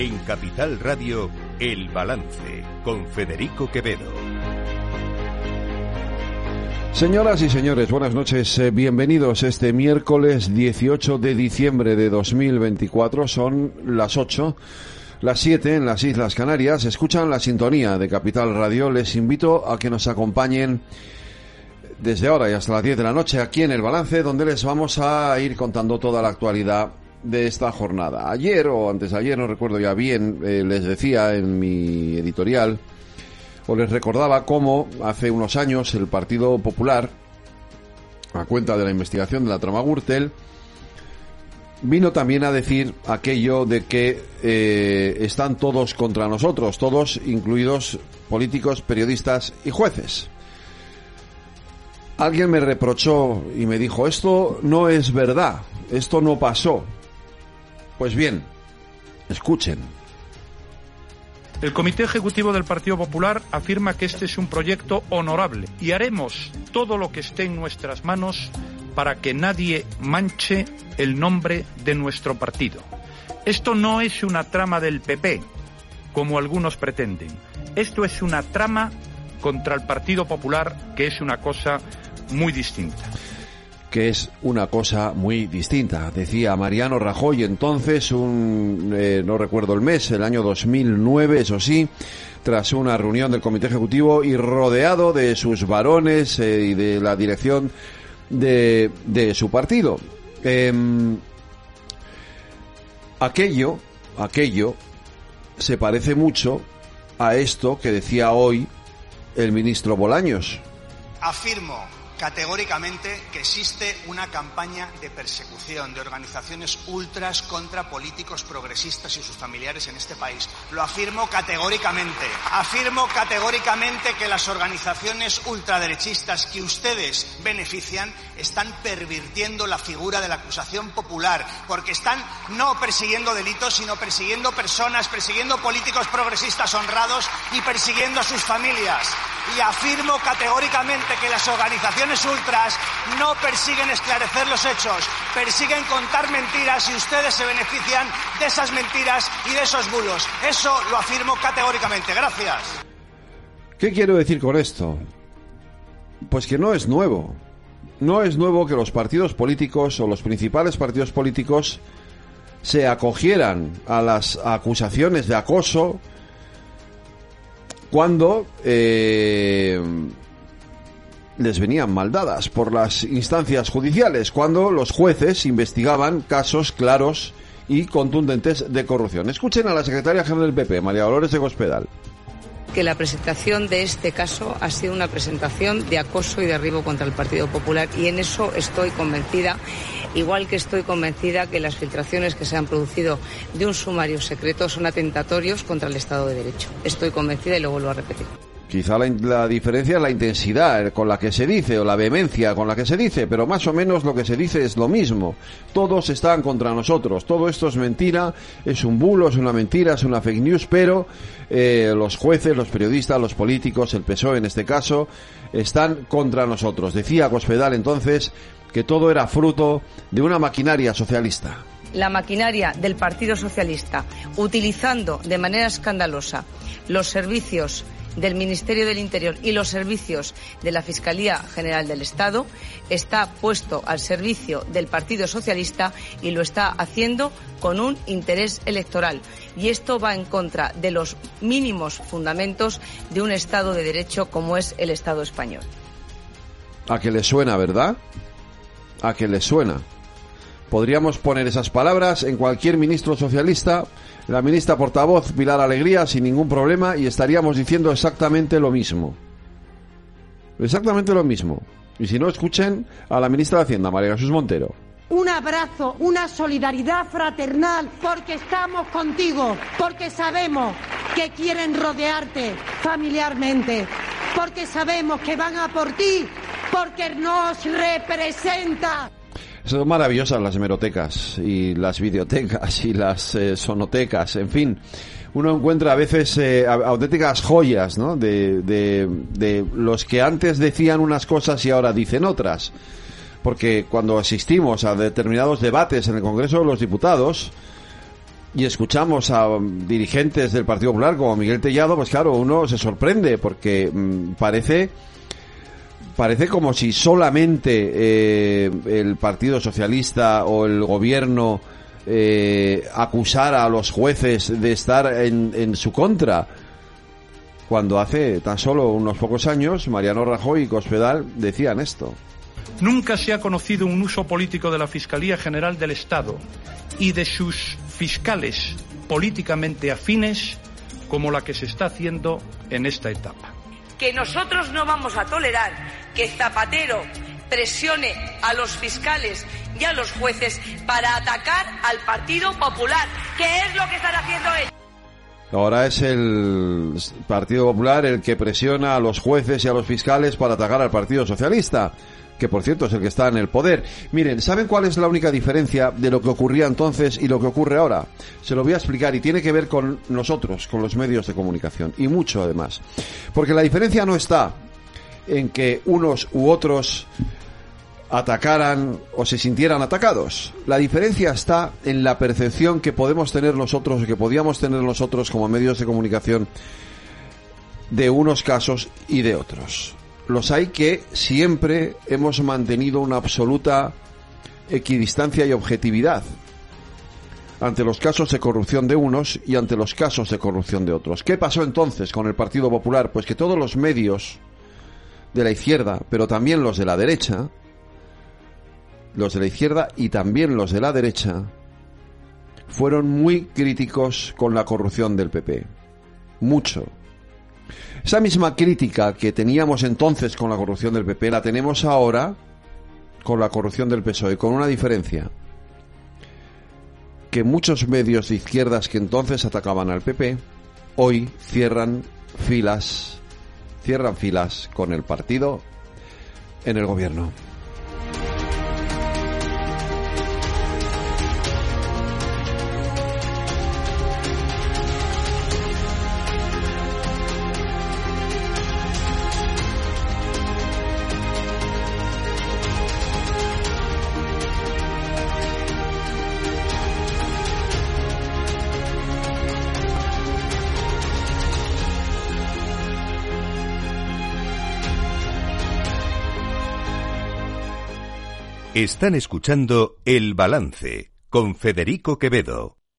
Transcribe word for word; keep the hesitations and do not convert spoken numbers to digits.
En Capital Radio, El Balance, con Federico Quevedo. Señoras y señores, buenas noches. Eh, bienvenidos este miércoles dieciocho de diciembre de dos mil veinticuatro. Son las ocho, las siete en las Islas Canarias. Escuchan la sintonía de Capital Radio. Les invito a que nos acompañen desde ahora y hasta las diez de la noche aquí en El Balance, donde les vamos a ir contando toda la actualidad de esta jornada. Ayer o antes de ayer, no recuerdo ya bien, eh, les decía en mi editorial, o les recordaba cómo hace unos años el Partido Popular, a cuenta de la investigación de la trama Gürtel, vino también a decir aquello de que eh, están todos contra nosotros, todos incluidos políticos, periodistas y jueces. Alguien me reprochó y me dijo, esto no es verdad, esto no pasó. Pues bien, escuchen. El Comité Ejecutivo del Partido Popular afirma que este es un proyecto honorable y haremos todo lo que esté en nuestras manos para que nadie manche el nombre de nuestro partido. Esto no es una trama del P P, como algunos pretenden. Esto es una trama contra el Partido Popular, que es una cosa muy distinta. Que es una cosa muy distinta, decía Mariano Rajoy entonces, un eh, no recuerdo el mes, el año dos mil nueve, eso sí, tras una reunión del Comité Ejecutivo y rodeado de sus varones eh, y de la dirección de, de su partido. Eh, aquello, aquello se parece mucho a esto que decía hoy el ministro Bolaños. Afirmo categóricamente que existe una campaña de persecución de organizaciones ultras contra políticos progresistas y sus familiares en este país. Lo afirmo categóricamente. Afirmo categóricamente que las organizaciones ultraderechistas que ustedes benefician están pervirtiendo la figura de la acusación popular, porque están no persiguiendo delitos, sino persiguiendo personas, persiguiendo políticos progresistas honrados y persiguiendo a sus familias. Y afirmo categóricamente que las organizaciones ultras no persiguen esclarecer los hechos, persiguen contar mentiras y ustedes se benefician de esas mentiras y de esos bulos. Eso lo afirmo categóricamente. Gracias. ¿Qué quiero decir con esto? Pues que no es nuevo. No es nuevo que los partidos políticos o los principales partidos políticos se acogieran a las acusaciones de acoso cuando eh, les venían mal dadas por las instancias judiciales, cuando los jueces investigaban casos claros y contundentes de corrupción. Escuchen a la secretaria general del P P, María Dolores de Cospedal. Que la presentación de este caso ha sido una presentación de acoso y derribo contra el Partido Popular, y en eso estoy convencida, igual que estoy convencida que las filtraciones que se han producido de un sumario secreto son atentatorios contra el Estado de Derecho. Estoy convencida y lo vuelvo a repetir. Quizá la, la diferencia es la intensidad con la que se dice o la vehemencia con la que se dice, pero más o menos lo que se dice es lo mismo. Todos están contra nosotros, todo esto es mentira, es un bulo, es una mentira, es una fake news, pero eh, los jueces, los periodistas, los políticos, el P S O E en este caso, están contra nosotros. Decía Cospedal entonces que todo era fruto de una maquinaria socialista. La maquinaria del Partido Socialista, utilizando de manera escandalosa los servicios del Ministerio del Interior y los servicios de la Fiscalía General del Estado, está puesto al servicio del Partido Socialista y lo está haciendo con un interés electoral. Y esto va en contra de los mínimos fundamentos de un Estado de Derecho como es el Estado español. ¿A que le suena, verdad? ¿A que le suena? Podríamos poner esas palabras en cualquier ministro socialista, la ministra portavoz Pilar Alegría, sin ningún problema, y estaríamos diciendo exactamente lo mismo. Exactamente lo mismo. Y si no, escuchen a la ministra de Hacienda, María Jesús Montero. Un abrazo, una solidaridad fraternal, porque estamos contigo, porque sabemos que quieren rodearte familiarmente, porque sabemos que van a por ti, porque nos representa. Son maravillosas las hemerotecas y las videotecas y las eh, sonotecas, en fin. Uno encuentra a veces eh, auténticas joyas, ¿no? De, de, de los que antes decían unas cosas y ahora dicen otras. Porque cuando asistimos a determinados debates en el Congreso de los Diputados, y escuchamos a dirigentes del Partido Popular como Miguel Tellado, pues claro, uno se sorprende porque mmm, parece parece como si solamente eh, el Partido Socialista o el gobierno eh, acusara a los jueces de estar en, en su contra, cuando hace tan solo unos pocos años Mariano Rajoy y Cospedal decían esto. Nunca se ha conocido un uso político de la Fiscalía General del Estado y de sus fiscales políticamente afines como la que se está haciendo en esta etapa. Que nosotros no vamos a tolerar que Zapatero presione a los fiscales y a los jueces para atacar al Partido Popular, que es lo que están haciendo ellos. Ahora es el Partido Popular el que presiona a los jueces y a los fiscales para atacar al Partido Socialista, que por cierto es el que está en el poder. Miren, ¿saben cuál es la única diferencia de lo que ocurría entonces y lo que ocurre ahora? Se lo voy a explicar y tiene que ver con nosotros, con los medios de comunicación, y mucho además. Porque la diferencia no está en que unos u otros atacaran o se sintieran atacados. La diferencia está en la percepción que podemos tener nosotros, que podíamos tener nosotros como medios de comunicación de unos casos y de otros. Los hay que siempre hemos mantenido una absoluta equidistancia y objetividad ante los casos de corrupción de unos y ante los casos de corrupción de otros. ¿Qué pasó entonces con el Partido Popular? Pues que todos los medios de la izquierda, pero también los de la derecha, los de la izquierda y también los de la derecha, fueron muy críticos con la corrupción del P P. Mucho. Esa misma crítica que teníamos entonces con la corrupción del P P la tenemos ahora con la corrupción del P S O E, con una diferencia: que muchos medios de izquierdas que entonces atacaban al P P hoy cierran filas, cierran filas con el partido en el gobierno. Están escuchando El Balance con Federico Quevedo.